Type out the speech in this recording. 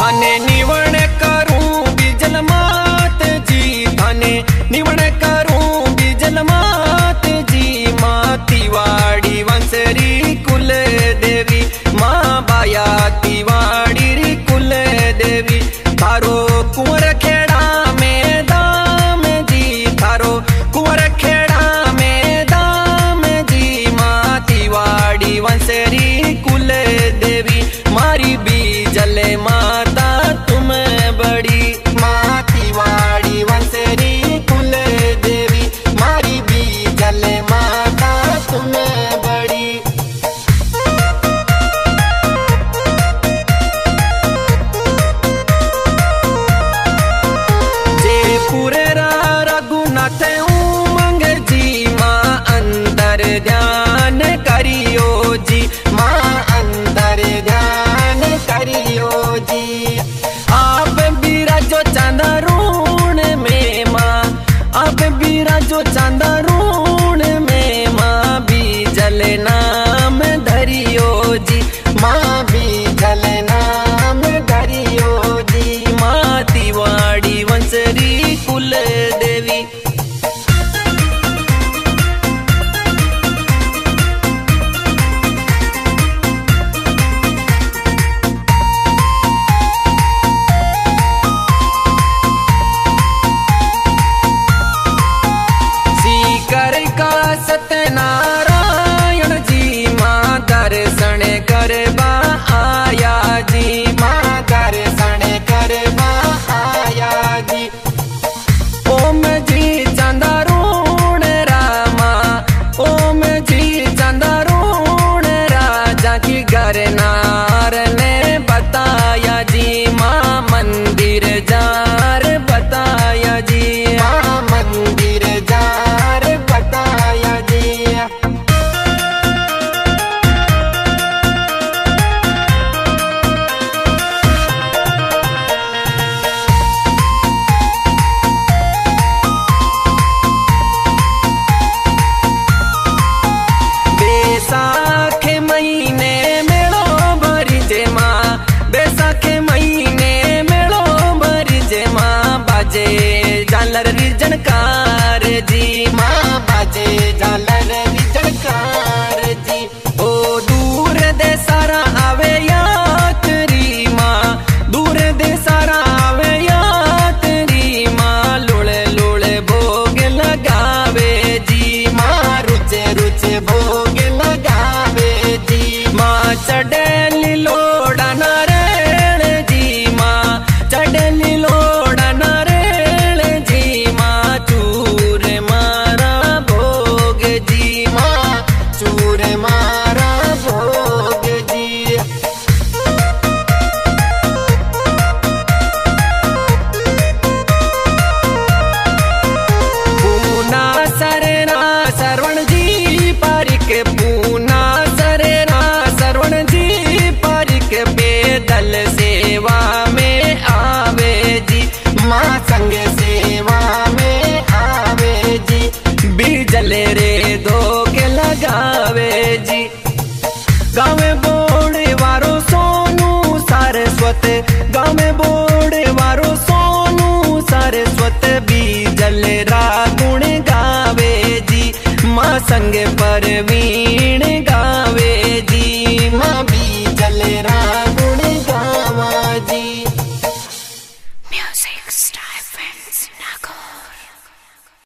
थाने निवण करूं बीजल मात जी, थाने निवण करूं बीजल मात जी। माँ तिवाड़ी वंशरी कुल देवी, माँ बाया तिवाड़ी री कुल देवी। थारो कुंवर खेड़ा में दाम जी, थारो कुंवर खेड़ा में दाम जी। माँ तिवाड़ी वंशरी कुल देवी, मारी बीजल माता तुम बड़ी। माँ तिवाड़ी वंशरी कुल देवी, मारी बीजल माता तुम बड़ी। जयपुर रघुनाथ उमंग जी, माँ अंदर ध्यान करियो जी, माँ अंदर ध्यान करियो जी। आप बिराजो चांदरूण में माँ, आप बिराजो चांदरूण में माँ। बीजल नाम धरियो जी, माँ बीजल नाम धरियो जी। माँ तिवाड़ी वंशरी कुल देवी। सीकर का सत्यनारायण जी, माँ दर्शन करबा आया जी, माँ दर्शन करबा आया जी। ओम जी चंदारूण रामा, ओम जी चंदारूण राजा की गरनार ने बताया जी। माँ मंदिर जार बताया जी, माँ मंदिर जार बताया जी। बैसाख महीने मेलो भरी जे माँ, बैसाख महीने मेलो भरी जे माँ। बाजे झालर रिजनकार जी, माँ बाजे झालर रिजनकार जी। ओ दूर दे सारा आवे यात्री माँ, दूर दे सारा आवे यात्री माँ। लुड़े लुड़े भोग लगावे जी, माँ रुचे रुचे भोग लगावे जी। माँ चढ़ेली लोड़ा नारेण जी, माँ चढ़ेली लोड़ा नारेण जी। माँ चूर मारा भोग जी, माँ चूर मारा भोग जी। पूना सरेना सरवण जी पारिक, पूना सरेना सरवण जी पारिक। बेदल सेवा में आवे जी, माँ संग सेवा में आवे जी। बीजल रे दोग लगावे जी। गाँव बोड़े वारो सोनू सारस्वत, गाँव बोड़े वारो सोनू सारस्वत। बीजल रा गुण गावे जी, माँ संग परवीण